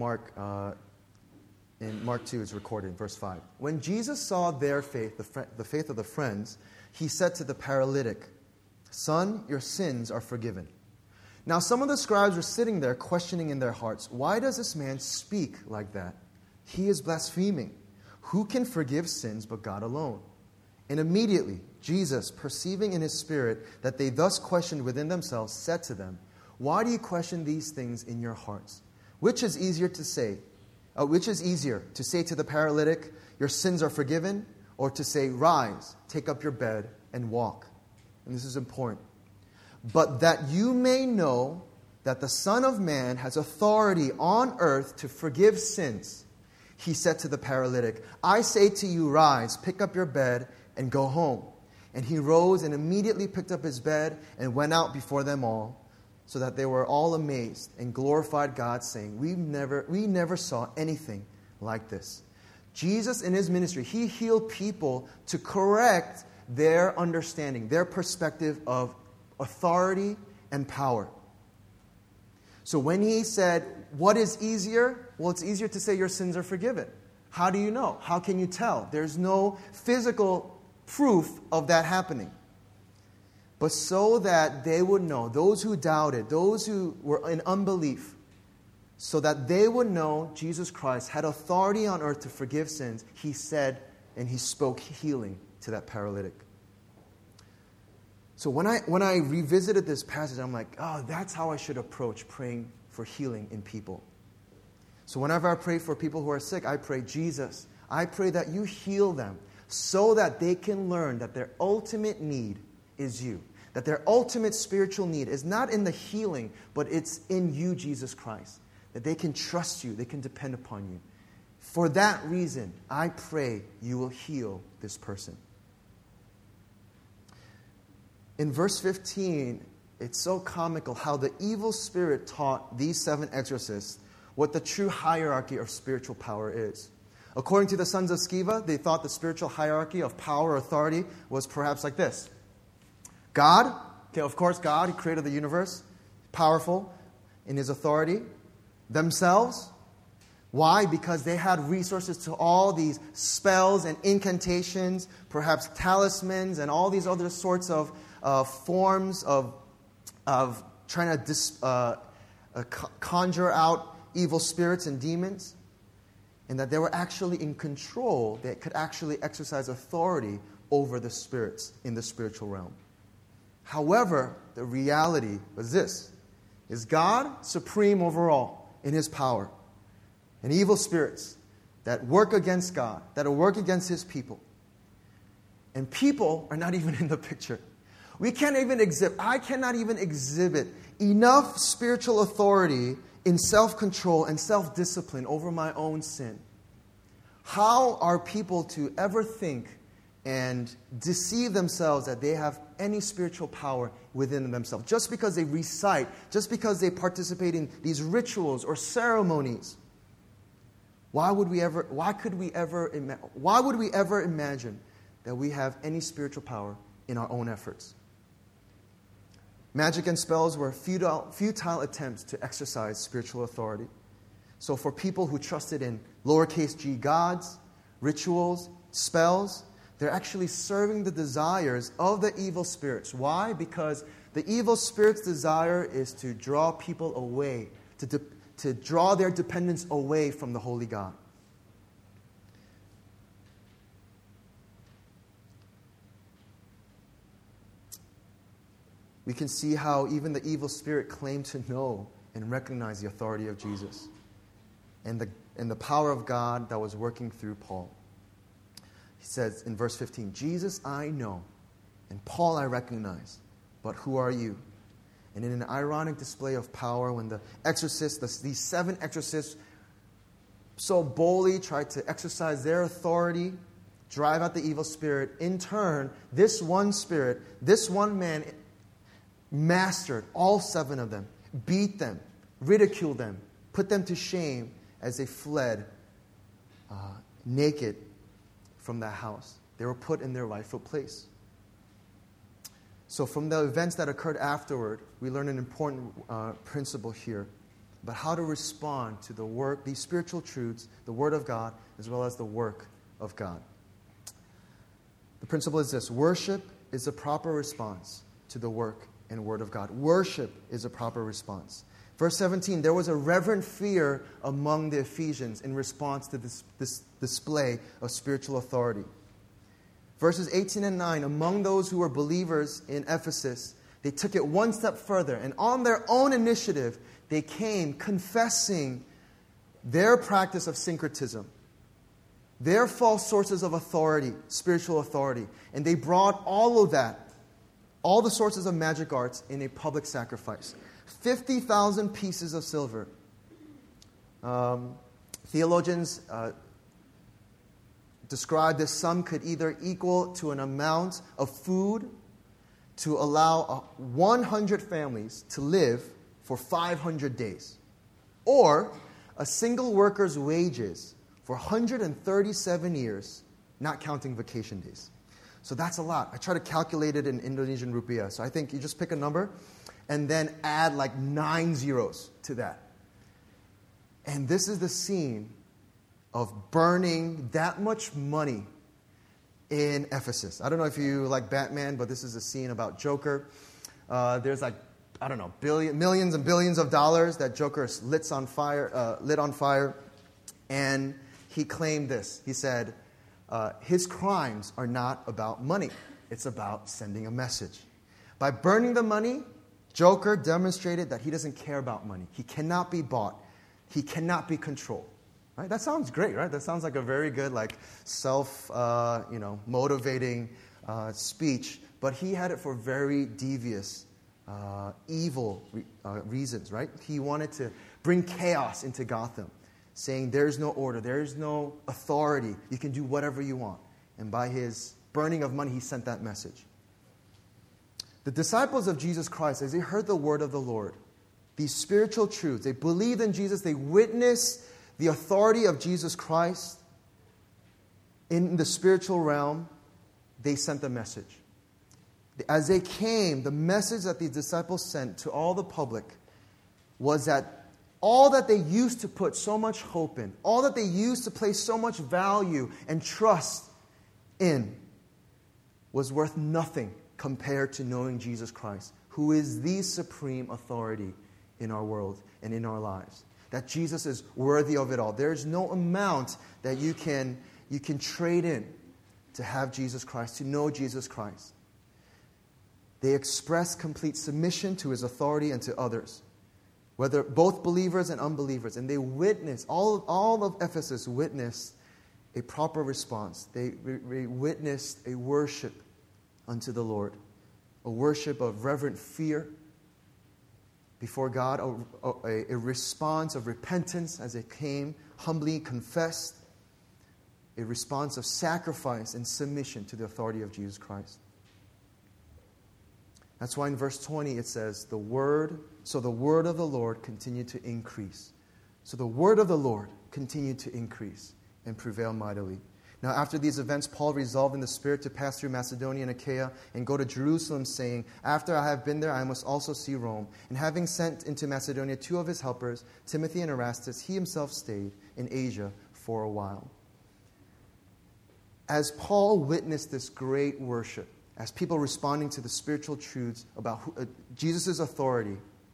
in Mark 2 is recorded in verse 5. When Jesus saw their faith, the faith of the friends, he said to the paralytic, "Son, your sins are forgiven." Now some of the scribes were sitting there questioning in their hearts, "Why does this man speak like that? He is blaspheming. Who can forgive sins but God alone?" And immediately Jesus, perceiving in his spirit that they thus questioned within themselves, said to them, "Why do you question these things in your hearts? Which is easier to say to the paralytic, 'Your sins are forgiven,' or to say, 'Rise, take up your bed and walk'?" And this is important. "But that you may know that the Son of Man has authority on earth to forgive sins," he said to the paralytic, "I say to you, rise, pick up your bed, and go home." And he rose and immediately picked up his bed and went out before them all, so that they were all amazed and glorified God, saying, we never saw anything like this." Jesus, in his ministry, he healed people to correct their understanding, their perspective of authority and power. So when he said, what is easier? Well, it's easier to say your sins are forgiven. How do you know? How can you tell? There's no physical proof of that happening. But so that they would know, those who doubted, those who were in unbelief, so that they would know Jesus Christ had authority on earth to forgive sins, he said and he spoke healing to that paralytic. So when I revisited this passage, I'm like, oh, that's how I should approach praying for healing in people. So whenever I pray for people who are sick, I pray, Jesus, I pray that you heal them so that they can learn that their ultimate need is you. That their ultimate spiritual need is not in the healing, but it's in you, Jesus Christ. That they can trust you, they can depend upon you. For that reason, I pray you will heal this person. In verse 15, it's so comical how the evil spirit taught these 7 exorcists what the true hierarchy of spiritual power is. According to the sons of Sceva, they thought the spiritual hierarchy of power or authority was perhaps like this. God, okay, of course God, He created the universe, powerful in His authority. Themselves, why? Because they had resources to all these spells and incantations, perhaps talismans and all these other sorts of forms of trying to conjure out evil spirits and demons. And that they were actually in control, they could actually exercise authority over the spirits in the spiritual realm. However, the reality was this, is God supreme over all in His power, and evil spirits that work against God, that will work against His people. And people are not even in the picture. I cannot even exhibit enough spiritual authority in self-control and self-discipline over my own sin. How are people to ever think and deceive themselves that they have any spiritual power within themselves? Just because they recite, just because they participate in these rituals or ceremonies. Why would we ever imagine that we have any spiritual power in our own efforts? Magic and spells were futile attempts to exercise spiritual authority. So for people who trusted in lowercase g gods, rituals, spells, they're actually serving the desires of the evil spirits. Why? Because the evil spirit's desire is to draw people away, to draw their dependence away from the holy God. We can see how even the evil spirit claimed to know and recognize the authority of Jesus and the power of God that was working through Paul. He says in verse 15, Jesus I know, and Paul I recognize, but who are you? And in an ironic display of power, when the exorcists, these 7 exorcists, so boldly tried to exercise their authority, drive out the evil spirit, in turn, this one spirit, this one man, mastered all 7 of them, beat them, ridiculed them, put them to shame as they fled naked from that house. They were put in their rightful place. So from the events that occurred afterward, we learn an important principle here about how to respond to the work, these spiritual truths, the Word of God, as well as the work of God. The principle is this: worship is a proper response to the work and Word of God. Worship is a proper response. Verse 17, there was a reverent fear among the Ephesians in response to this display of spiritual authority. Verses 18 and 9, among those who were believers in Ephesus, they took it one step further, and on their own initiative, they came confessing their practice of syncretism, their false sources of authority, spiritual authority, and they brought all of that, all the sources of magic arts, in a public sacrifice. 50,000 pieces of silver. Theologians describe this sum could either equal to an amount of food to allow 100 families to live for 500 days, or a single worker's wages for 137 years, not counting vacation days. So that's a lot. I try to calculate it in Indonesian rupiah. So I think you just pick a number and then add like 9 zeros to that. And this is the scene of burning that much money in Ephesus. I don't know if you like Batman, but this is a scene about Joker. There's millions and billions of dollars that Joker lit on fire. And he claimed this. He said, his crimes are not about money. It's about sending a message. By burning the money, Joker demonstrated that he doesn't care about money. He cannot be bought. He cannot be controlled. Right? That sounds great, right? That sounds like a very good, motivating speech. But he had it for very devious, evil reasons, right? He wanted to bring chaos into Gotham, saying there's no order, there's no authority. You can do whatever you want. And by his burning of money, he sent that message. The disciples of Jesus Christ, as they heard the word of the Lord, these spiritual truths, they believed in Jesus, they witnessed the authority of Jesus Christ in the spiritual realm, they sent the message. As they came, the message that these disciples sent to all the public was that all that they used to put so much hope in, all that they used to place so much value and trust in, was worth nothing compared to knowing Jesus Christ, who is the supreme authority in our world and in our lives. That Jesus is worthy of it all. There's no amount that you can trade in to have Jesus Christ, to know Jesus Christ. They express complete submission to his authority and to others, whether both believers and unbelievers. And they witnessed, all of Ephesus witnessed a proper response. They witnessed a worship unto the Lord, a worship of reverent fear before God, a response of repentance as they came, humbly confessed, a response of sacrifice and submission to the authority of Jesus Christ. That's why in verse 20 it says, the word of the Lord continued to increase. So the word of the Lord continued to increase and prevail mightily. Now after these events, Paul resolved in the Spirit to pass through Macedonia and Achaia and go to Jerusalem, saying, after I have been there, I must also see Rome. And having sent into Macedonia 2 of his helpers, Timothy and Erastus, he himself stayed in Asia for a while. As Paul witnessed this great worship, as people responding to the spiritual truths about Jesus' authority,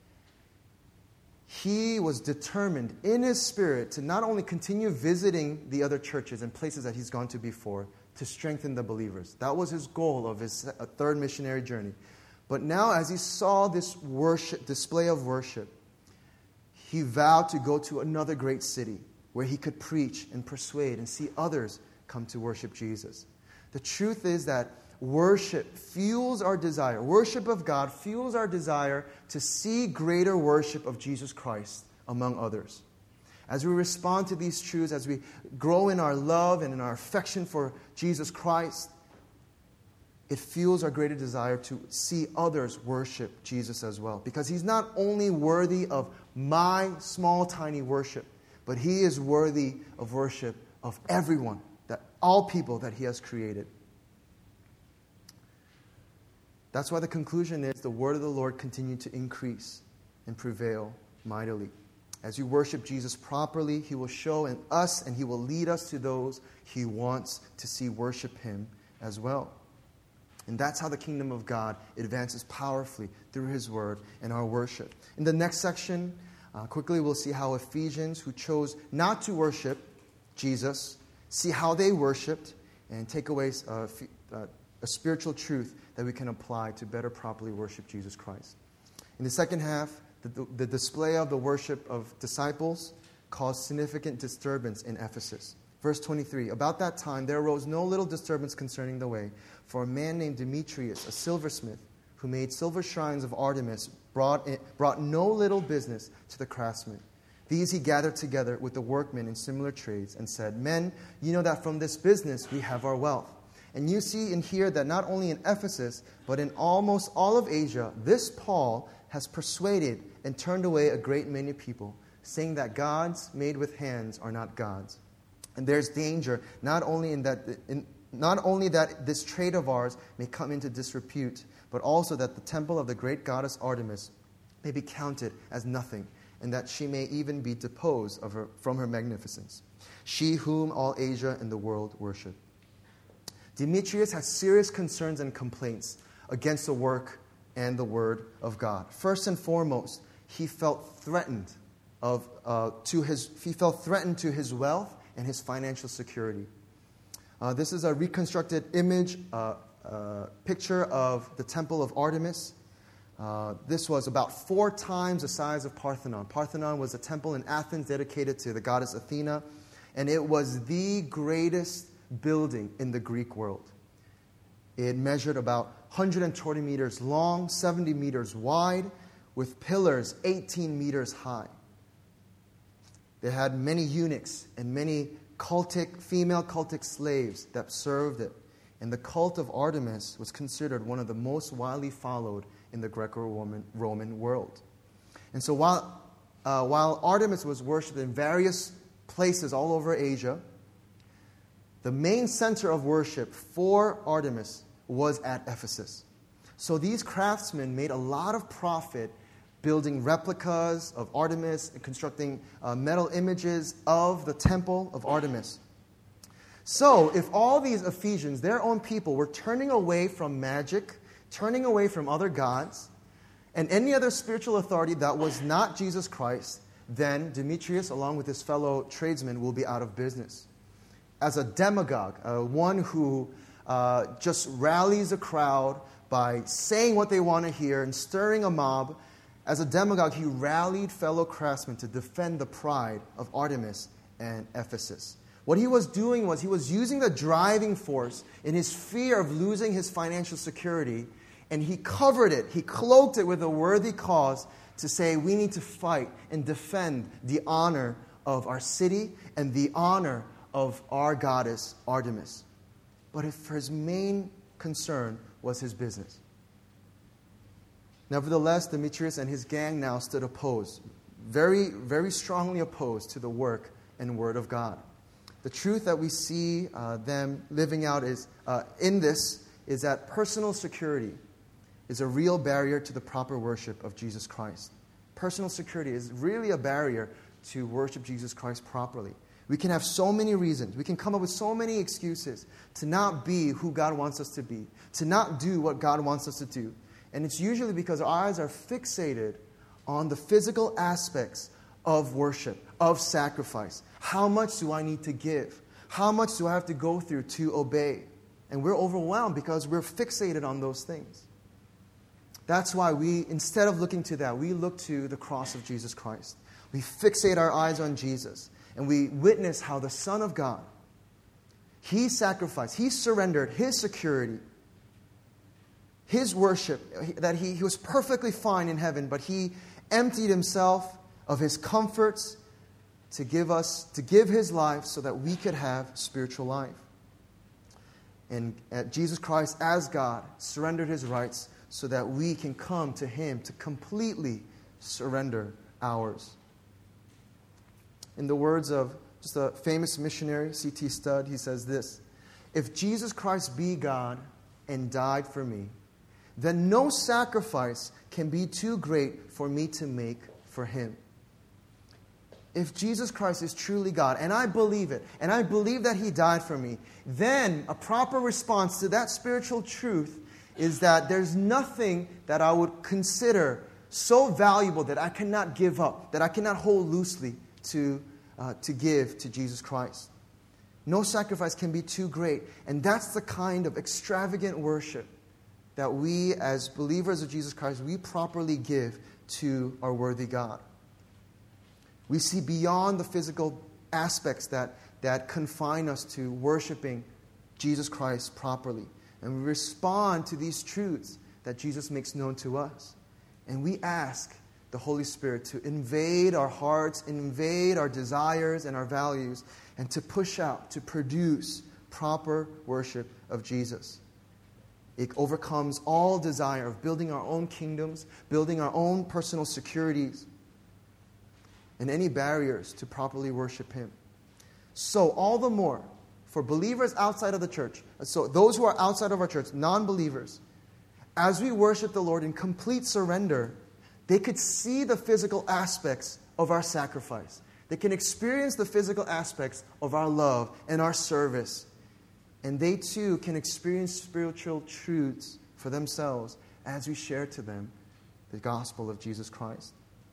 he was determined in his spirit to not only continue visiting the other churches and places that he's gone to before, to strengthen the believers. That was his goal of his third missionary journey. But now as he saw this display of worship, he vowed to go to another great city where he could preach and persuade and see others come to worship Jesus. The truth is that worship fuels our desire. Worship of God fuels our desire to see greater worship of Jesus Christ among others. As we respond to these truths, as we grow in our love and in our affection for Jesus Christ, it fuels our greater desire to see others worship Jesus as well. Because he's not only worthy of my small, tiny worship, but he is worthy of worship of everyone, that all people that he has created. That's why the conclusion is the word of the Lord continued to increase and prevail mightily. As you worship Jesus properly, he will show in us and he will lead us to those he wants to see worship him as well. And that's how the kingdom of God advances powerfully through his word and our worship. In the next section, quickly we'll see how Ephesians, who chose not to worship Jesus, see how they worshipped and take away a spiritual truth that we can apply to better properly worship Jesus Christ. In the second half, the display of the worship of disciples caused significant disturbance in Ephesus. Verse 23, about that time there arose no little disturbance concerning the way, for a man named Demetrius, a silversmith, who made silver shrines of Artemis, brought no little business to the craftsmen. These he gathered together with the workmen in similar trades and said, men, you know that from this business we have our wealth. And you see and hear that not only in Ephesus, but in almost all of Asia, this Paul has persuaded and turned away a great many people, saying that gods made with hands are not gods. And there's danger not only that this trade of ours may come into disrepute, but also that the temple of the great goddess Artemis may be counted as nothing, and that she may even be deposed from her magnificence, she whom all Asia and the world worship. Demetrius had serious concerns and complaints against the work and the word of God. First and foremost, he felt threatened to his wealth and his financial security. This is a reconstructed image picture of the temple of Artemis. This was about 4 times the size of Parthenon. Parthenon was a temple in Athens dedicated to the goddess Athena, and it was the greatest building in the Greek world. It measured about 120 meters long, 70 meters wide, with pillars 18 meters high. They had many eunuchs and many female cultic slaves that served it. And the cult of Artemis was considered one of the most widely followed in the Greco-Roman world. And so while Artemis was worshipped in various places all over Asia, the main center of worship for Artemis was at Ephesus. So these craftsmen made a lot of profit building replicas of Artemis and constructing metal images of the temple of Artemis. So if all these Ephesians, their own people, were turning away from magic, turning away from other gods, and any other spiritual authority that was not Jesus Christ, then Demetrius, along with his fellow tradesmen, will be out of business. As a demagogue, one who just rallies a crowd by saying what they want to hear and stirring a mob, as a demagogue, he rallied fellow craftsmen to defend the pride of Artemis and Ephesus. What he was doing was he was using the driving force in his fear of losing his financial security, and he covered it, he cloaked it with a worthy cause to say we need to fight and defend the honor of our city and the honor of our goddess Artemis. But his main concern was his business. Nevertheless, Demetrius and his gang now stood opposed, very, very strongly opposed to the work and word of God. The truth that we see them living out is that personal security is a real barrier to the proper worship of Jesus Christ. Personal security is really a barrier to worship Jesus Christ properly. We can have so many reasons. We can come up with so many excuses to not be who God wants us to be, to not do what God wants us to do. And it's usually because our eyes are fixated on the physical aspects of worship, of sacrifice. How much do I need to give? How much do I have to go through to obey? And we're overwhelmed because we're fixated on those things. That's why instead of looking to that, we look to the cross of Jesus Christ. We fixate our eyes on Jesus. And we witness how the Son of God, He sacrificed, He surrendered His security, His worship, that He was perfectly fine in heaven, but He emptied Himself of His comforts to give His life so that we could have spiritual life. And Jesus Christ, as God, surrendered His rights so that we can come to Him to completely surrender ours. In the words of just a famous missionary, C.T. Studd, he says this: "If Jesus Christ be God and died for me, then no sacrifice can be too great for me to make for Him." If Jesus Christ is truly God, and I believe it, and I believe that He died for me, then a proper response to that spiritual truth is that there's nothing that I would consider so valuable that I cannot give up, that I cannot hold loosely to give to Jesus Christ. No sacrifice can be too great. And that's the kind of extravagant worship that we, as believers of Jesus Christ, we properly give to our worthy God. We see beyond the physical aspects that confine us to worshiping Jesus Christ properly. And we respond to these truths that Jesus makes known to us. And we ask the Holy Spirit to invade our hearts, invade our desires and our values, and to push out, to produce proper worship of Jesus. It overcomes all desire of building our own kingdoms, building our own personal securities, and any barriers to properly worship Him. So all the more, for believers outside of the church, so those who are outside of our church, non-believers, as we worship the Lord in complete surrender, they could see the physical aspects of our sacrifice. They can experience the physical aspects of our love and our service. And they too can experience spiritual truths for themselves as we share to them the gospel of Jesus Christ.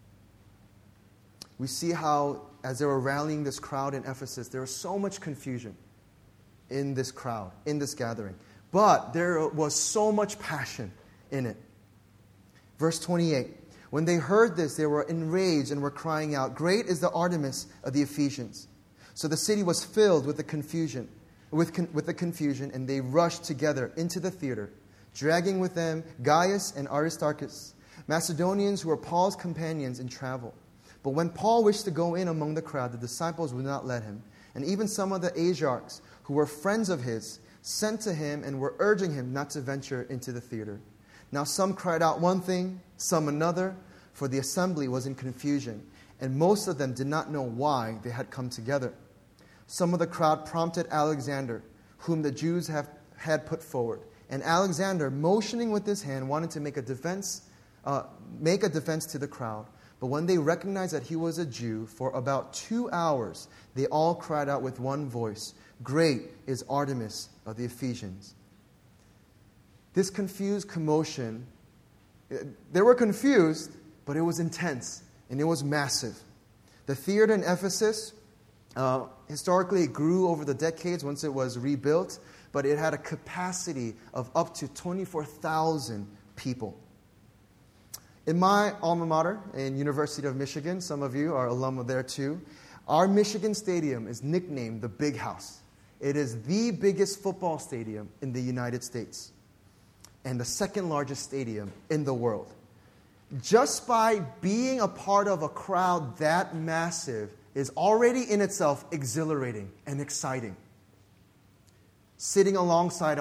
We see how, as they were rallying this crowd in Ephesus, there was so much confusion in this crowd, in this gathering. but there was so much passion in it. Verse 28, when they heard this, they were enraged and were crying out, "Great is the Artemis of the Ephesians." So the city was filled with the confusion, and they rushed together into the theater, dragging with them Gaius and Aristarchus, Macedonians who were Paul's companions in travel. But when Paul wished to go in among the crowd, the disciples would not let him. And even some of the Asiarchs, who were friends of his, sent to him and were urging him not to venture into the theater. Now some cried out one thing, some another, for the assembly was in confusion, and most of them did not know why they had come together. Some of the crowd prompted Alexander, whom the Jews had put forward. And Alexander, motioning with his hand, wanted to make a defense to the crowd. But when they recognized that he was a Jew, for about 2 hours, they all cried out with one voice, "Great is Artemis of the Ephesians." This confused commotion, they were confused, but it was intense and it was massive. The theater in Ephesus, historically it grew over the decades once it was rebuilt, but it had a capacity of up to 24,000 people. In my alma mater, in University of Michigan, some of you are alum there too, our Michigan Stadium is nicknamed the Big House. It is the biggest football stadium in the United States and the second largest stadium in the world. Just by being a part of a crowd that massive is already in itself exhilarating and exciting. Sitting alongside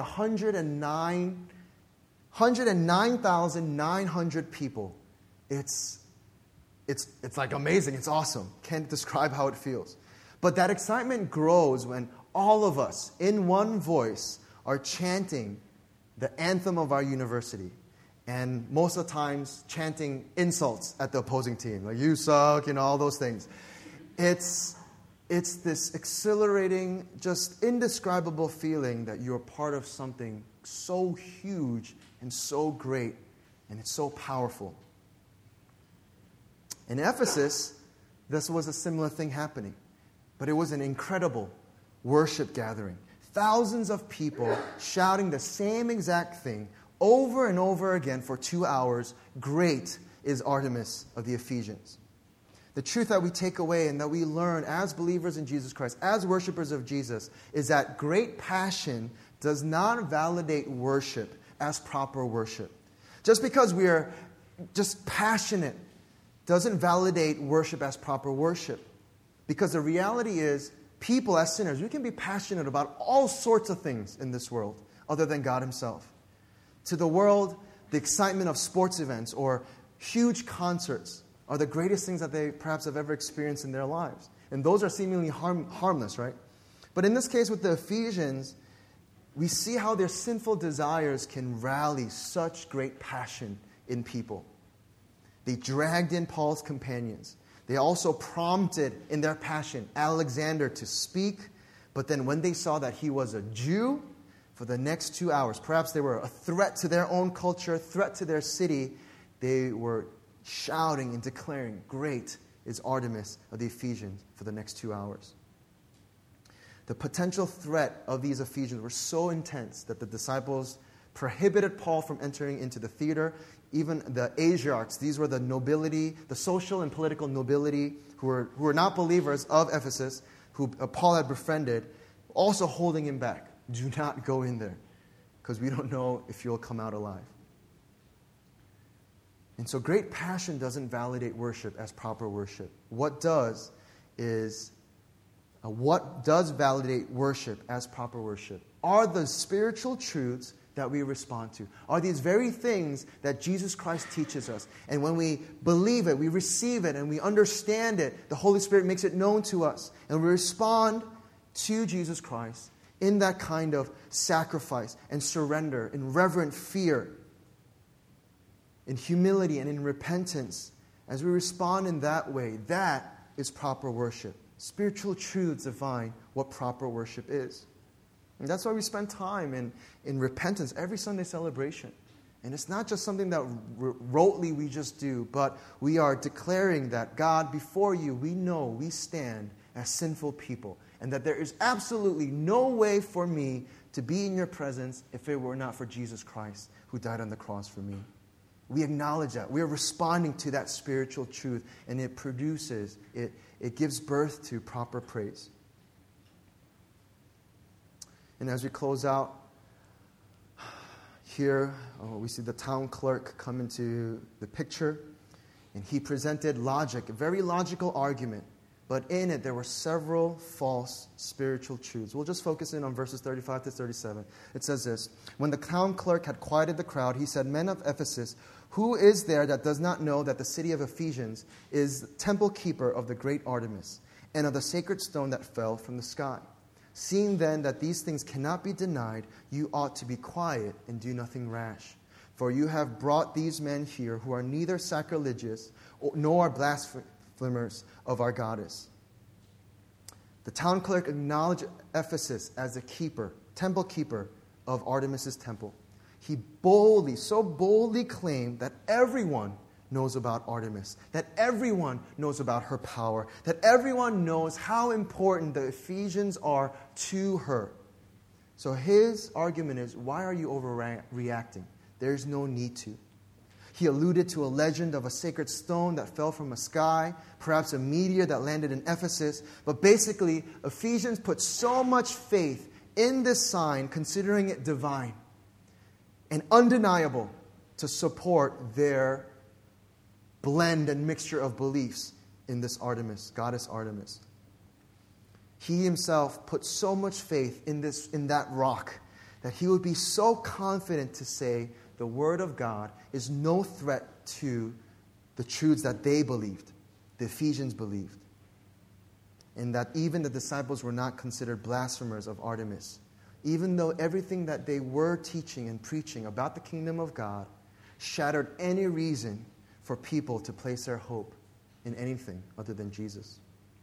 109,900 people. It's like amazing. It's awesome. Can't describe how it feels. But that excitement grows when all of us, in one voice, are chanting the anthem of our university. And most of the times, chanting insults at the opposing team. Like, "You suck," all those things. It's this exhilarating, just indescribable feeling that you're part of something so huge and so great, and it's so powerful. In Ephesus, this was a similar thing happening, but it was an incredible worship gathering. Thousands of people shouting the same exact thing over and over again for 2 hours. "Great is Artemis of the Ephesians." The truth that we take away and that we learn as believers in Jesus Christ, as worshipers of Jesus, is that great passion does not validate worship as proper worship. Just because we are just passionate doesn't validate worship as proper worship. Because the reality is, people as sinners, we can be passionate about all sorts of things in this world other than God Himself. To the world, the excitement of sports events or huge concerts are the greatest things that they perhaps have ever experienced in their lives. And those are seemingly harmless, right? But in this case with the Ephesians, we see how their sinful desires can rally such great passion in people. They dragged in Paul's companions. They also prompted in their passion Alexander to speak. But then when they saw that he was a Jew, for the next 2 hours, perhaps they were a threat to their own culture, threat to their city, they were shouting and declaring, "Great is Artemis of the Ephesians," for the next 2 hours. The potential threat of these Ephesians were so intense that the disciples prohibited Paul from entering into the theater. Even the Asiarchs, these were the nobility, the social and political nobility who were not believers of Ephesus, who Paul had befriended, also holding him back. "Do not go in there, because we don't know if you'll come out alive." And so great passion doesn't validate worship as proper worship. What does validate worship as proper worship are the spiritual truths that we respond to, are these very things that Jesus Christ teaches us. And when we believe it, we receive it, and we understand it, the Holy Spirit makes it known to us. And we respond to Jesus Christ in that kind of sacrifice and surrender, in reverent fear, in humility and in repentance. As we respond in that way, that is proper worship. Spiritual truths define what proper worship is. And that's why we spend time in repentance every Sunday celebration. And it's not just something that rotely we just do, but we are declaring that, God, before you, we know we stand as sinful people. and that there is absolutely no way for me to be in your presence if it were not for Jesus Christ who died on the cross for me. We acknowledge that. We are responding to that spiritual truth, and it produces, it gives birth to proper praise. And as we close out, here we see the town clerk come into the picture, and he presented logic, a very logical argument, but in it there were several false spiritual truths. We'll just focus in on verses 35 to 37. It says this: When the town clerk had quieted the crowd, he said, "Men of Ephesus, who is there that does not know that the city of Ephesians is temple keeper of the great Artemis, and of the sacred stone that fell from the sky? Seeing then that these things cannot be denied, you ought to be quiet and do nothing rash. For you have brought these men here who are neither sacrilegious nor blasphemers of our goddess." The town clerk acknowledged Ephesus as the keeper, temple keeper of Artemis' temple. He so boldly claimed that everyone knows about Artemis, that everyone knows about her power, that everyone knows how important the Ephesians are to her. So his argument is, why are you overreacting? There's no need to. He alluded to a legend of a sacred stone that fell from a sky, perhaps a meteor that landed in Ephesus. But basically, Ephesians put so much faith in this sign, considering it divine and undeniable, to support their blend and mixture of beliefs in this Artemis, goddess Artemis. He himself put so much faith in that rock that he would be so confident to say the Word of God is no threat to the truths that they believed, the Ephesians believed, and that even the disciples were not considered blasphemers of Artemis, even though everything that they were teaching and preaching about the kingdom of God shattered any reason for people to place their hope in anything other than Jesus.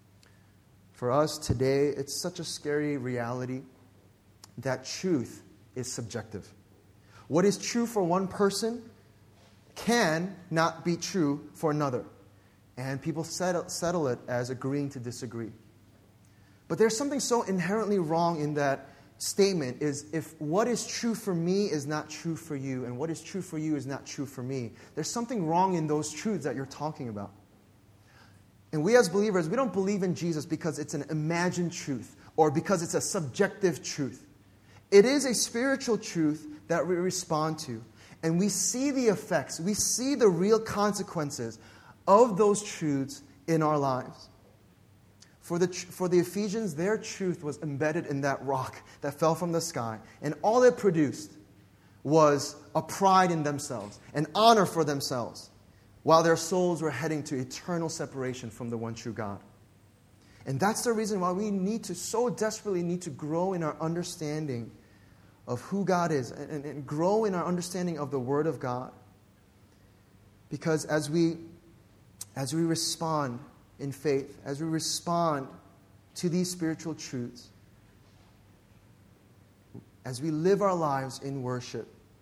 For us today, it's such a scary reality that truth is subjective. What is true for one person can not be true for another. And people settle it as agreeing to disagree. But there's something so inherently wrong in that statement, is if what is true for me is not true for you, and what is true for you is not true for me, there's something wrong in those truths that you're talking about. And we as believers, we don't believe in Jesus because it's an imagined truth or because it's a subjective truth. It is a spiritual truth that we respond to. And we see the effects, we see the real consequences of those truths in our lives. For the Ephesians, their truth was embedded in that rock that fell from the sky. And all it produced was a pride in themselves, an honor for themselves, while their souls were heading to eternal separation from the one true God. And that's the reason why we so desperately need to grow in our understanding of who God is and grow in our understanding of the Word of God. Because as we respond in faith, as we respond to these spiritual truths, as we live our lives in worship,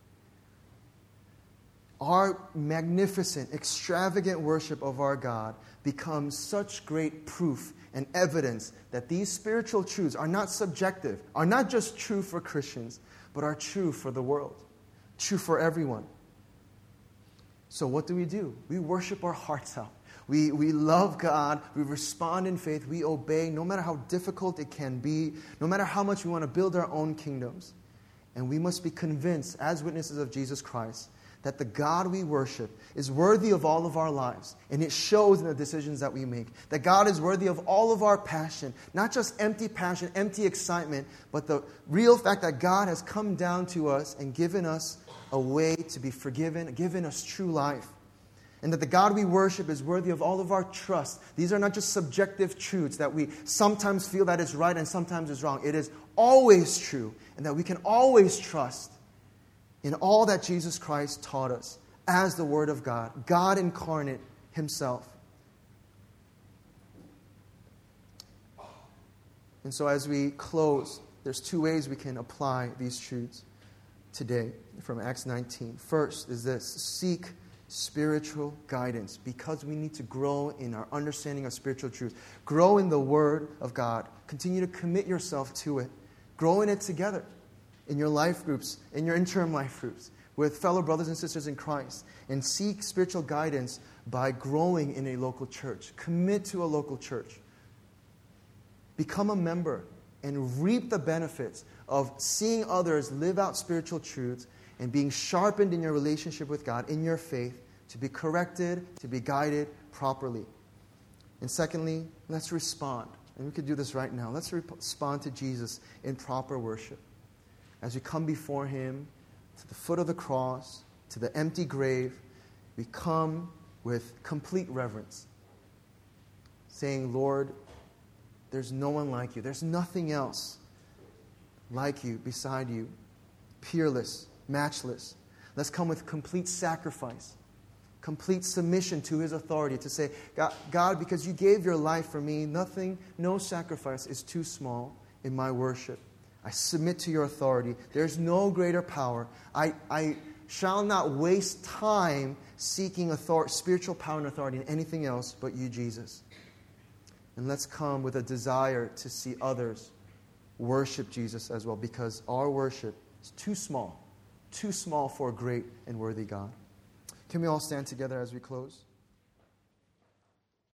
our magnificent, extravagant worship of our God becomes such great proof and evidence that these spiritual truths are not subjective, are not just true for Christians, but are true for the world, true for everyone. So what do? We worship our hearts out. We love God, we respond in faith, we obey, no matter how difficult it can be, no matter how much we want to build our own kingdoms. And we must be convinced, as witnesses of Jesus Christ, that the God we worship is worthy of all of our lives. And it shows in the decisions that we make. That God is worthy of all of our passion. Not just empty passion, empty excitement, but the real fact that God has come down to us and given us a way to be forgiven, given us true life. And that the God we worship is worthy of all of our trust. These are not just subjective truths that we sometimes feel that is right and sometimes is wrong. It is always true. And that we can always trust in all that Jesus Christ taught us as the Word of God, God incarnate Himself. And so as we close, there's two ways we can apply these truths today from Acts 19. First is this: seek spiritual guidance because we need to grow in our understanding of spiritual truth. Grow in the Word of God. Continue to commit yourself to it. Grow in it together in your life groups, in your interim life groups, with fellow brothers and sisters in Christ. And seek spiritual guidance by growing in a local church. Commit to a local church. Become a member and reap the benefits of seeing others live out spiritual truths and being sharpened in your relationship with God, in your faith, to be corrected, to be guided properly. And secondly, let's respond. And we could do this right now. Let's respond to Jesus in proper worship. As we come before Him, to the foot of the cross, to the empty grave, we come with complete reverence, saying, Lord, there's no one like you. There's nothing else like you, beside you, peerless, matchless. Let's come with complete sacrifice, complete submission to His authority to say, God, because you gave your life for me, no sacrifice is too small in my worship. I submit to your authority. There's no greater power. I shall not waste time seeking spiritual power and authority in anything else but you, Jesus. And let's come with a desire to see others worship Jesus as well, because our worship is too small for a great and worthy God. Can we all stand together as we close?